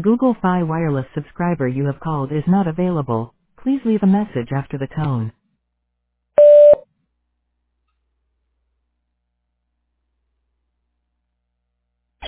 Google Fi Wireless subscriber you have called is not available. Please leave a message after the tone.